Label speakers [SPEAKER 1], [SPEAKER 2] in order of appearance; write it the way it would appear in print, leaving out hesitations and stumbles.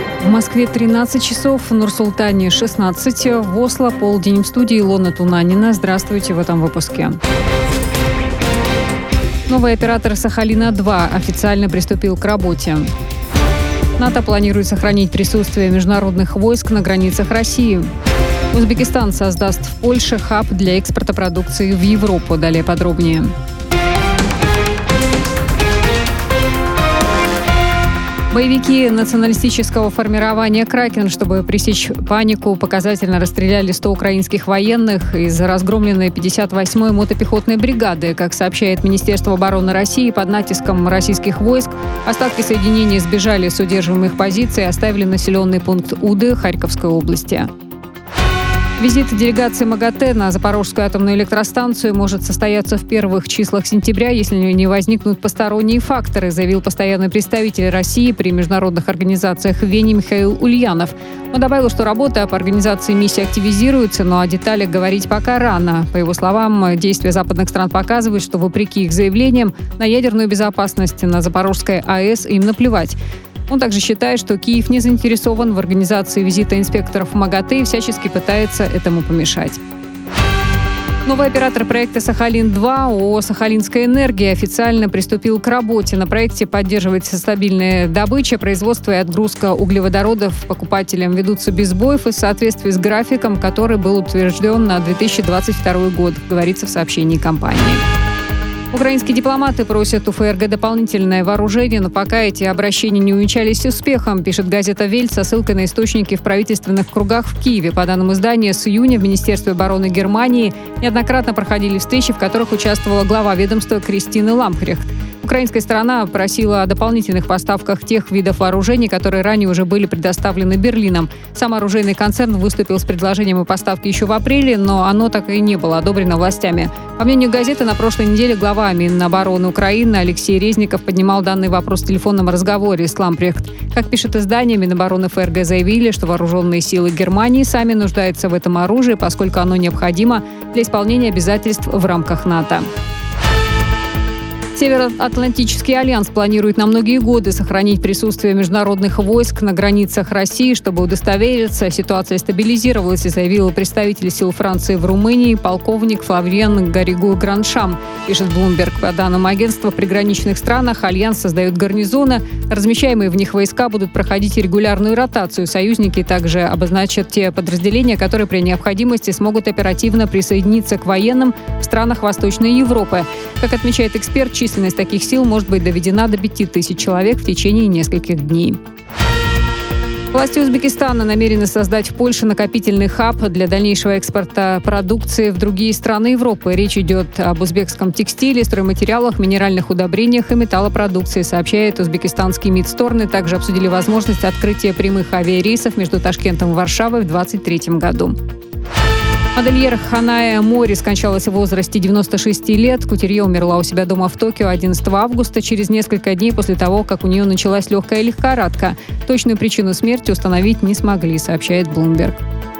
[SPEAKER 1] В Москве 13 часов, в Нур-Султане 16, в Осло полдень. В студии Илона Тунанина. Здравствуйте в этом выпуске. Новый оператор Сахалина-2 официально приступил к работе. НАТО планирует сохранить присутствие международных войск на границах России. Узбекистан создаст в Польше хаб для экспорта продукции в Европу. Далее подробнее. Боевики националистического формирования «Кракен», чтобы пресечь панику, показательно расстреляли 100 украинских военных из разгромленной 58-й мотопехотной бригады. Как сообщает Министерство обороны России, под натиском российских войск остатки соединений сбежали с удерживаемых позиций и оставили населенный пункт Уды Харьковской области. Визит делегации МАГАТЭ на Запорожскую атомную электростанцию может состояться в первых числах сентября, если не возникнут посторонние факторы, заявил постоянный представитель России при международных организациях в Вене Михаил Ульянов. Он добавил, что работа по организации миссии активизируется, но о деталях говорить пока рано. По его словам, действия западных стран показывают, что вопреки их заявлениям на ядерную безопасность на Запорожской АЭС им наплевать. Он также считает, что Киев не заинтересован в организации визита инспекторов МАГАТЭ и всячески пытается этому помешать. Новый оператор проекта «Сахалин-2» ООО «Сахалинская энергия» официально приступил к работе. На проекте поддерживается стабильная добыча, производство и отгрузка углеводородов покупателям ведутся без сбоев и в соответствии с графиком, который был утвержден на 2022 год, говорится в сообщении компании. Украинские дипломаты просят у ФРГ дополнительное вооружение, но пока эти обращения не увенчались успехом, пишет газета «Вельт» со ссылкой на источники в правительственных кругах в Киеве. По данным издания, с июня в Министерстве обороны Германии неоднократно проходили встречи, в которых участвовала глава ведомства Кристина Лампрехт. Украинская сторона просила о дополнительных поставках тех видов вооружений, которые ранее уже были предоставлены Берлином. Сам оружейный концерн выступил с предложением о поставке еще в апреле, но оно так и не было одобрено властями. По мнению газеты, на прошлой неделе глава Минобороны Украины Алексей Резников поднимал данный вопрос в телефонном разговоре с Лампрехт. Как пишет издание, Минобороны ФРГ заявили, что вооруженные силы Германии сами нуждаются в этом оружии, поскольку оно необходимо для исполнения обязательств в рамках НАТО. Североатлантический альянс планирует на многие годы сохранить присутствие международных войск на границах России, чтобы удостовериться, ситуация стабилизировалась, заявил представитель сил Франции в Румынии полковник Флавьен Гарригу-Граншам, пишет Bloomberg. По данным агентства, в приграничных странах альянс создает гарнизоны. Размещаемые в них войска будут проходить регулярную ротацию. Союзники также обозначат те подразделения, которые при необходимости смогут оперативно присоединиться к военным в странах Восточной Европы. Как отмечает эксперт, численность таких сил может быть доведена до 5000 человек в течение нескольких дней. Власти Узбекистана намерены создать в Польше накопительный хаб для дальнейшего экспорта продукции в другие страны Европы. Речь идет об узбекском текстиле, стройматериалах, минеральных удобрениях и металлопродукции, сообщает узбекистанский МИД. Стороны также обсудили возможность открытия прямых авиарейсов между Ташкентом и Варшавой в 2023 году. Модельер Ханая Мори скончалась в возрасте 96 лет. Кутюрье умерла у себя дома в Токио 11 августа, через несколько дней после того, как у нее началась легкая лихорадка. Точную причину смерти установить не смогли, сообщает Bloomberg.